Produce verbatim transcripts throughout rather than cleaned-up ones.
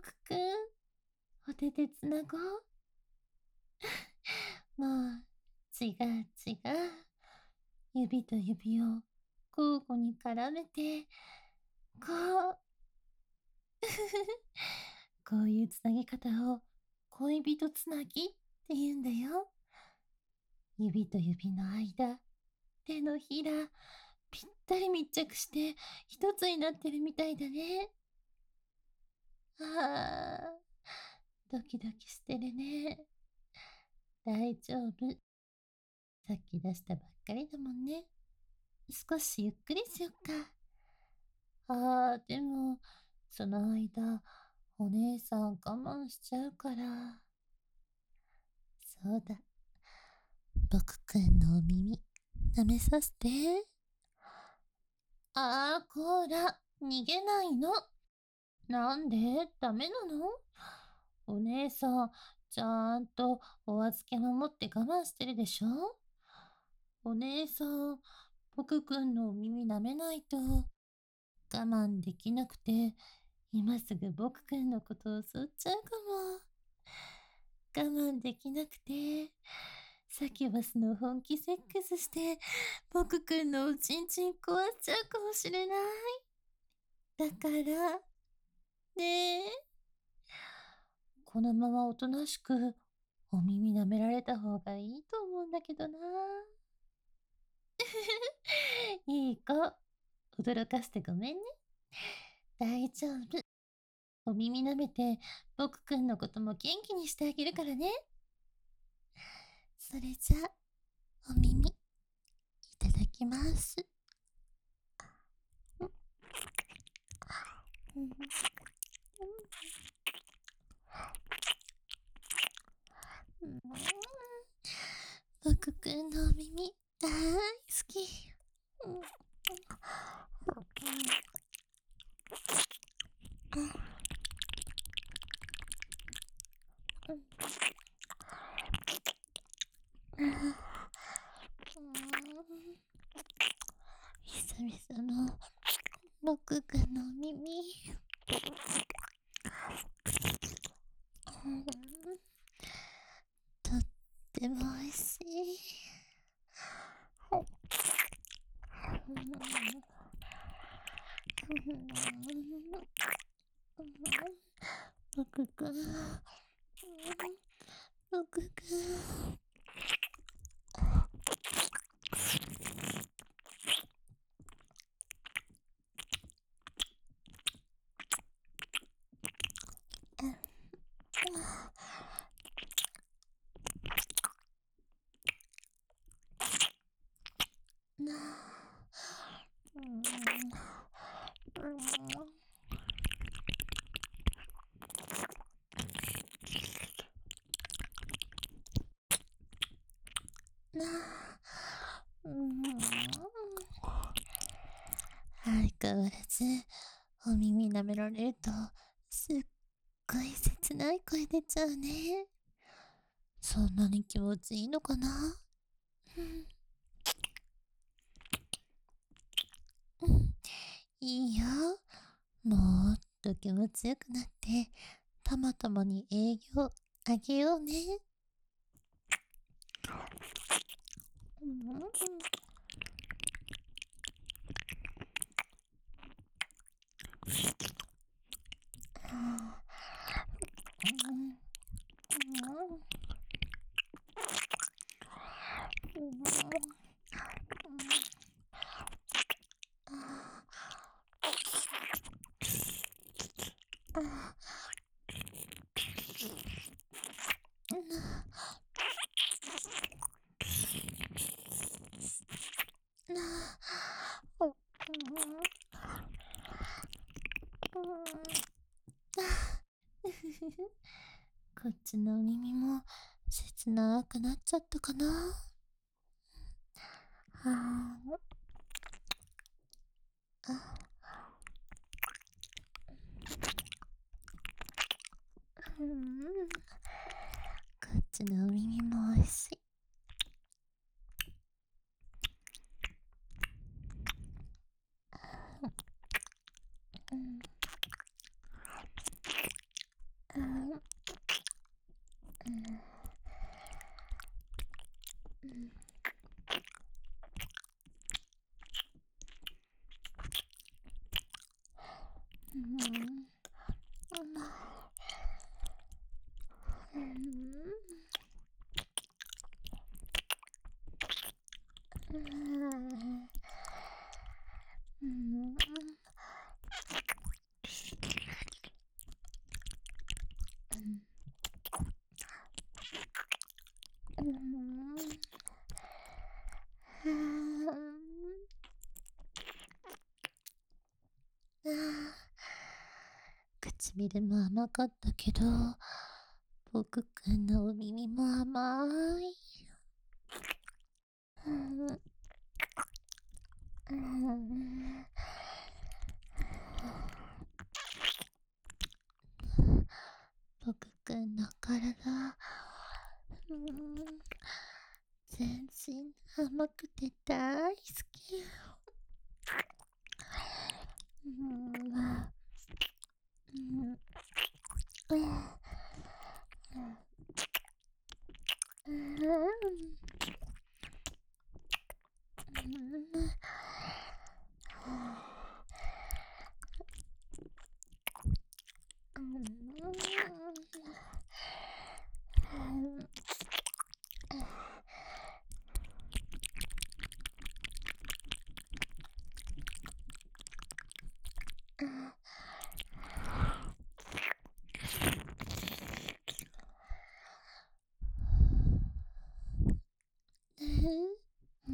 僕くん、お手手つなごう。もう、違う違う。指と指を交互に絡めて、こう、こういうつなぎ方を恋人つなぎって言うんだよ。指と指の間、手のひら、ぴったり密着して一つになってるみたいだね。ああ、ドキドキしてるね。大丈夫。さっき出したばっかりだもんね。少しゆっくりしよっか。ああ、でも、その間、お姉さん我慢しちゃうから。そうだ。僕くんのお耳、舐めさせて。ああ、こら、逃げないの。なんでダメなの？お姉さん、ちゃんとお預け守って我慢してるでしょ？お姉さん、僕くんのお耳舐めないと我慢できなくて、今すぐ僕くんのことを襲っちゃうかも。我慢できなくて、サキュバスの本気セックスして、僕くんのおちんちん壊しちゃうかもしれない。だから、ねえ、このままおとなしくお耳舐められた方がいいと思うんだけどな。いい子、驚かせてごめんね。大丈夫。お耳舐めて、僕くんのことも元気にしてあげるからね。それじゃあ、お耳、いただきます。うんうん、僕くんのお耳、大好き。うん久々の僕くんのお耳。うんとっても美味しい。僕くん、僕くん。な相変わらずお耳舐められるとすっごい切ない声出ちゃうね。そんなに気持ちいいのかな？うんうん、いいよ。もっと気持ちよくなって、たまたまに営業あげようね。うん、こっちのお耳も切なくなっちゃったかな。はあ、あ、うん、こっちのお耳も美味しい。うん、 うん、うん、うん、うん、うん、うん、うん、うん、うん、唇も甘かったけど、僕くんのお耳も甘い。うん、うん、僕くんの体、うん、全身甘くて大好き。うん、うん、うん、うん、うん、うん、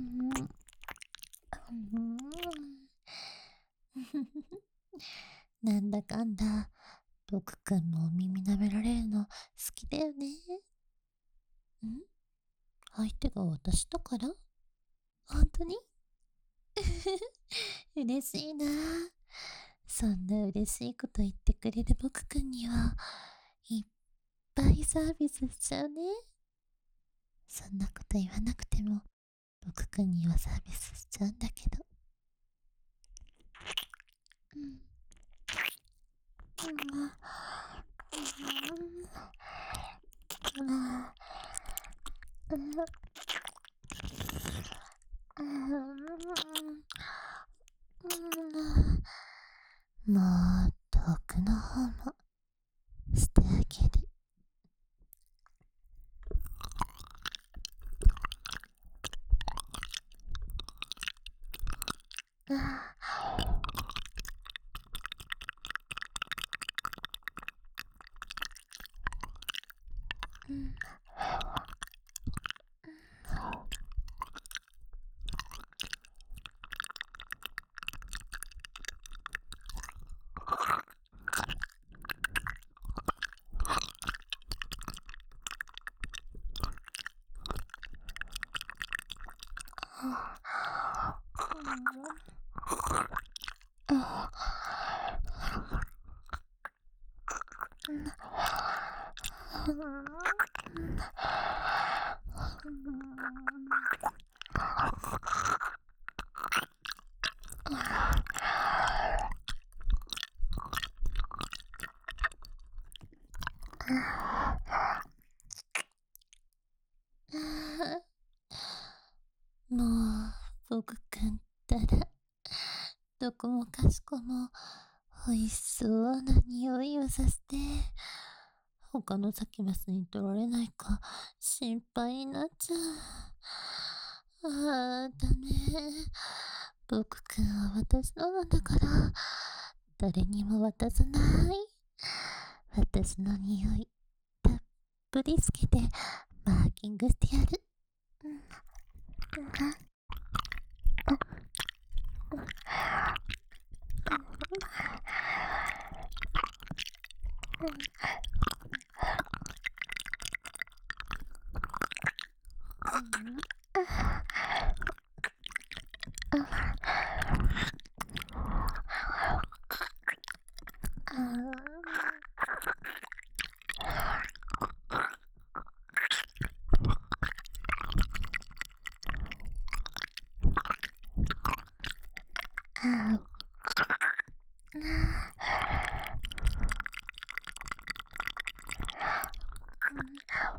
なんだかんだ、僕くんもお耳舐められるの好きだよね。ん相手が私だから？本当に？嬉しいな。そんな嬉しいこと言ってくれる僕くんには、いっぱいサービスしちゃうね。そんなこと言わなくても、僕くんにはサービスしちゃうんだけど。うん。うん。うん。うん。うん。もっと奥の方もしてあげる。うん。うん。もう、僕くんったら、どこもかしこも、美味しそうな匂いをさせて、他のサキマスに取られないか、心配になっちゃう。ああ、ダメ。僕くんは私のなんだから、誰にも渡さない。私の匂い、たっぷりつけて、マーキングしてやる。うん。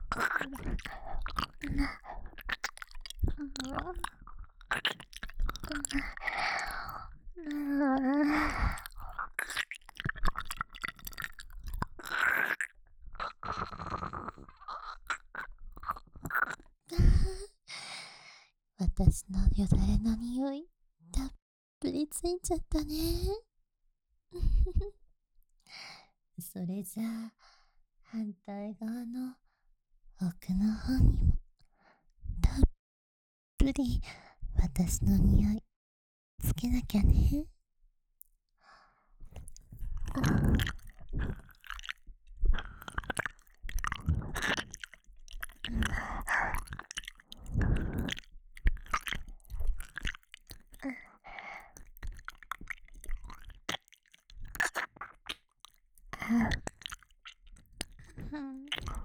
私のよだれの匂い、たっぷりついちゃったね。それじゃあ、反対側の奥の方にも、たっぷり私の匂いつけなきゃね。うん。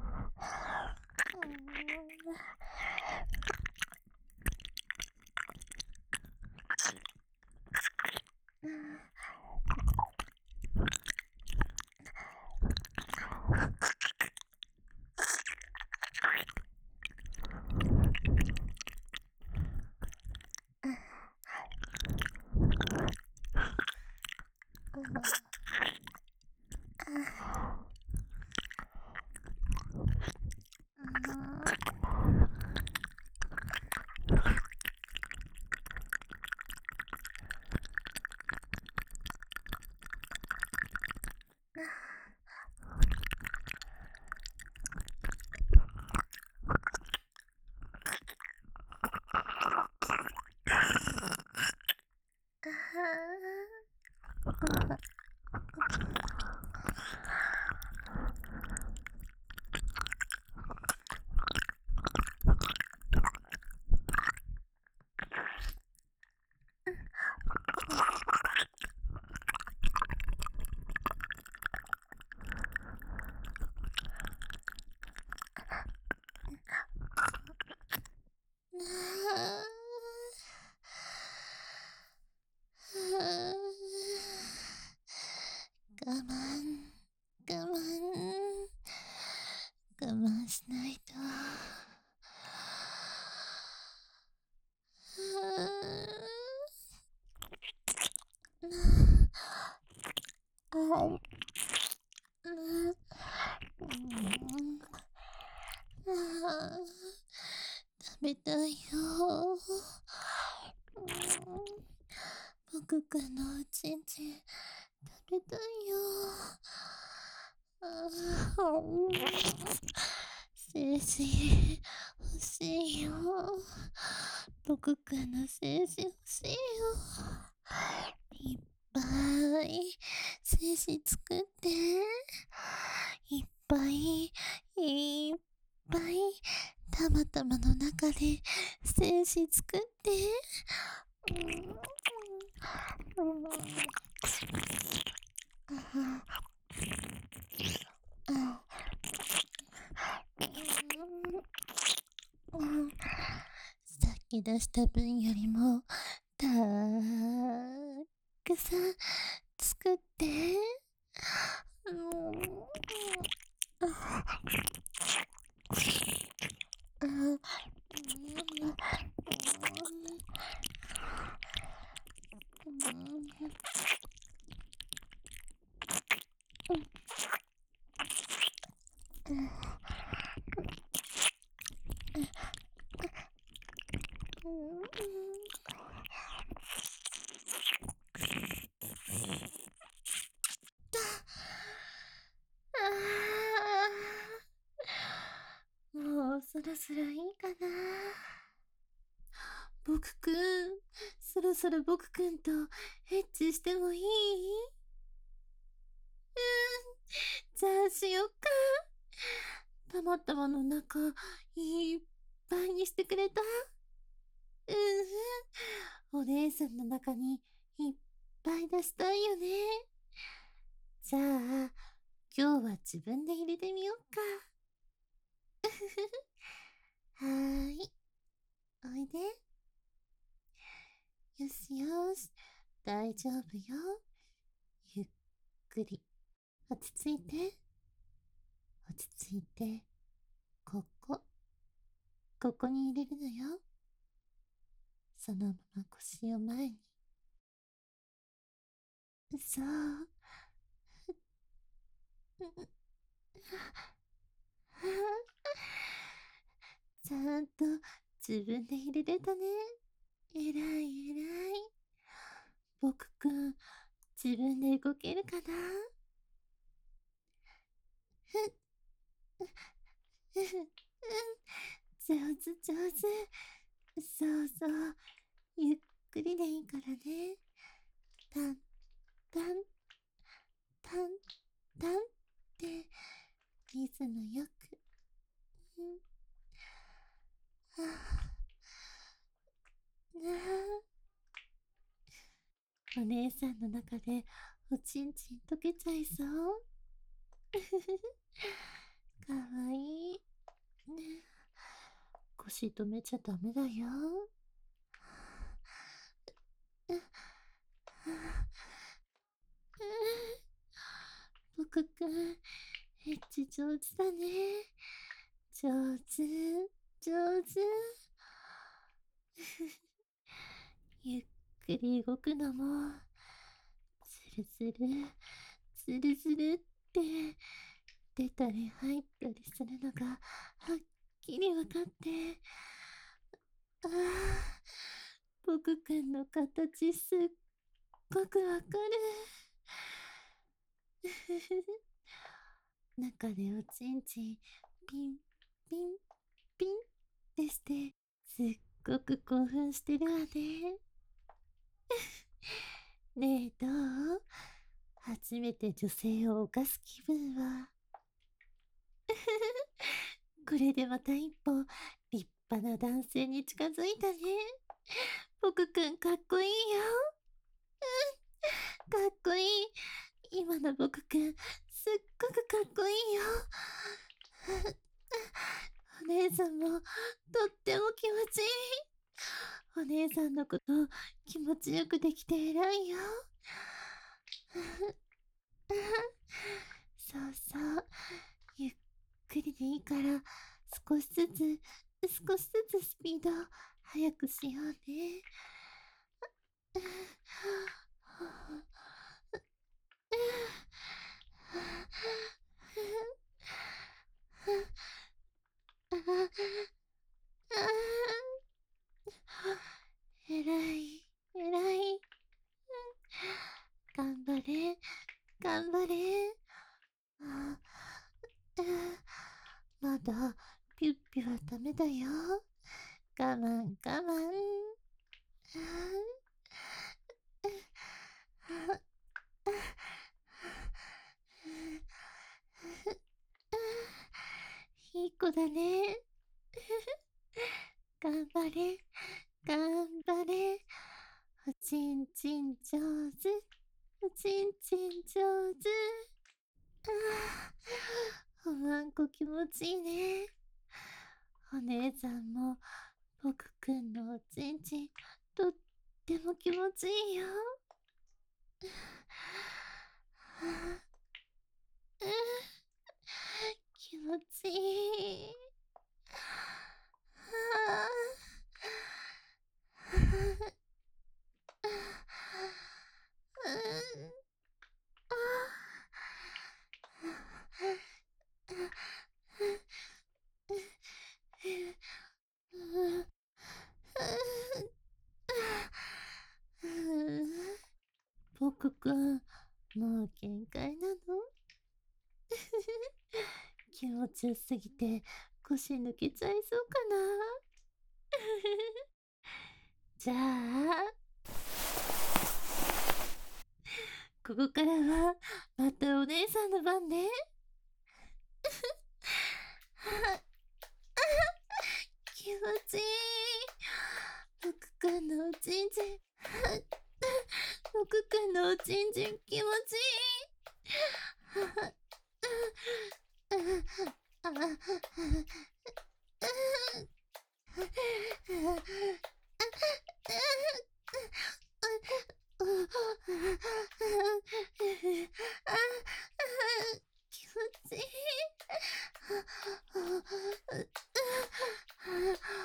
我慢、我慢、我慢しないと。あい。食べたいよ。僕くんのおちんちん食べたいよ。精子欲しいよ。僕くんの精子欲しいよ。いっぱい精子作って。いっぱいいっぱいたまたまの中で精子作って。さっき出した分よりもたくさん作って。もうそろそろいいかな。僕くん、そろそろ僕くんとエッチしてもいい？うん、じゃあしよっか。たまたまの中いっぱいにしてくれた？うん、お姉さんの中にいっぱい出したいよね。じゃあ今日は自分で入れてみようか。はーい、おいで。よしよし、大丈夫よ。ゆっくり落ち着いて、落ち着いて、こここに入れるのよ。そのまま腰を前に。そう。ちゃんと自分で入れれたね。えらいえらい。僕くん、自分で動けるかな？うん、上手上手。そうそう。ゆっくりでいいからね。タン、タン、タン、タンってリズムよく。うん、ああ、なあ。お姉さんの中でおちんちん溶けちゃいそう。かわいい。ね、腰止めちゃダメだよ。僕くん、エッチ上手だね。上手、上手。ゆっくり動くのも、ずるずる、ずるずるって出たり入ったりするのがはっきりわかって、ああ、僕くんの形すっごくわかる。中でおちんちんピンピンピンってしてすっごく興奮してるわね。ねえどう？初めて女性を犯す気分は？これでまた一歩立派な男性に近づいたね。僕くんかっこいいよ。かっこいい。今の僕くんすっごくかっこいいよ。お姉さんもとっても気持ちいい。お姉さんのこと気持ちよくできて偉いよ。そうそう。ゆっくりでいいから、少しずつ、少しずつスピード速くしようね。えらい、えらい。頑張れ、頑張れ。あまだ、ピュッピュはダメだよ。我慢、我慢。いい子だね。頑張れ、頑張れ。おちんちん上手。おちんちん上手。ああ、おまんこ気持ちいいね。お姉さんも、僕くんのおちんちん、とっても気持ちいいよ。うん、気持ちいい。あ僕くん、もう限界なの？気持ちよすぎて腰抜けちゃいそうかな。じゃあ、ここからはまたお姉さんの番ね。気持ちいい。僕くんのおちんちん。僕くんのおちんちん気持ちいい。気持ちいい。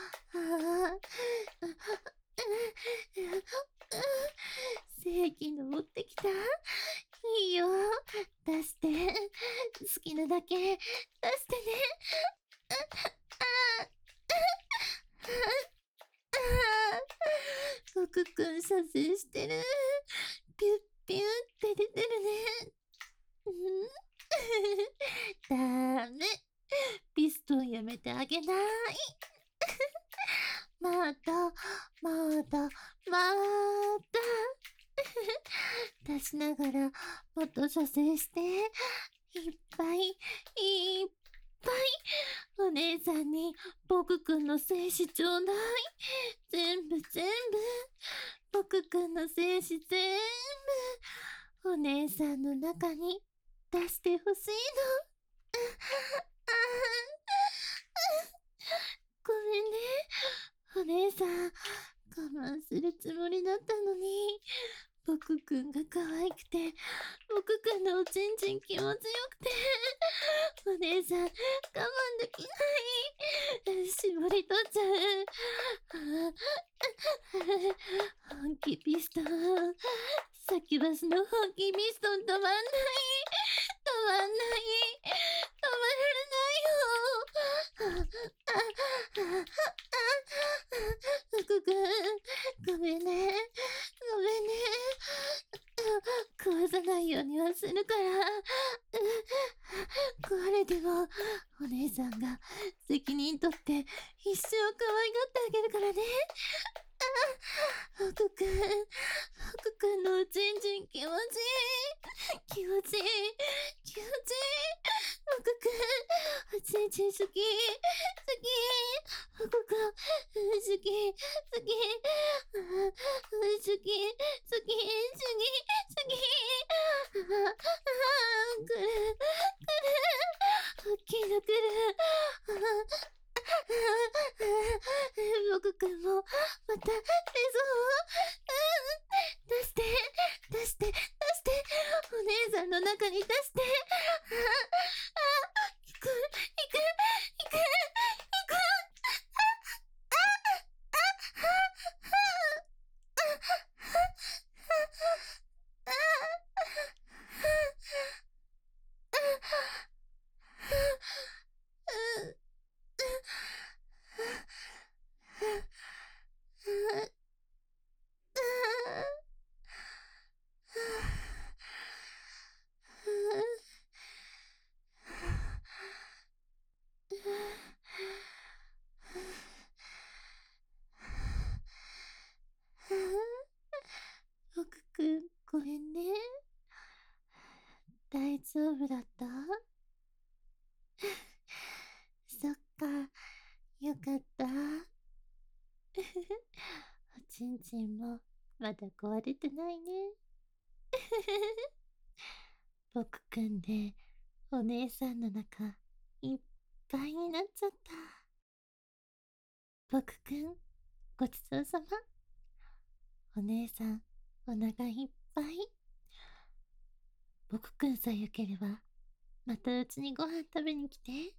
出して。好きなだけ出してね。僕くん射精してる。ピュッピュッって出てるね。うん、ダメ。ピストンやめてあげない。まだ、まだ、まだ。出しながらもっと射精して。いっぱい、いっぱい。お姉さんに僕くんの精子ちょうだい。全部全部。僕くんの精子全部。お姉さんの中に出してほしいの。ごめんね。お姉さん、我慢するつもりだったのに。僕くんが可愛くて、僕くんのおちんちん気持ちよくて、お姉さん我慢できない。絞り取っちゃう。本気ピストン。先バスの本気ピストン止まんない。止まんない。止まられないよ。福くん、ごめんね。ごめんね。壊さないようにはするから。壊れても、お姉さんが責任取って一生可愛がってあげるからね。福くん、福くんのおちんちん気持ちいい。気持ちいい。気持ちいい。福くん、おちんちん好き。好き。福くん、好き。好き。好き。好き。好き。好き。ああ、来る。来る。大きいの来る。僕くんもまた出そう。出して出して出してお姉さんの中に出して。ああ、行く行く行く行く。僕くん、ごめんね。大丈夫だった？そっか、よかった。おちんちんもまだ壊れてないね。僕くんでお姉さんの中いっぱいになっちゃった。僕くん、ごちそうさま。お姉さん、お腹いっぱい。僕くんさえよければ、またうちにご飯食べに来て。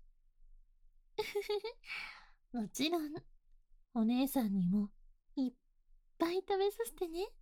もちろん、お姉さんにもいっぱい食べさせてね。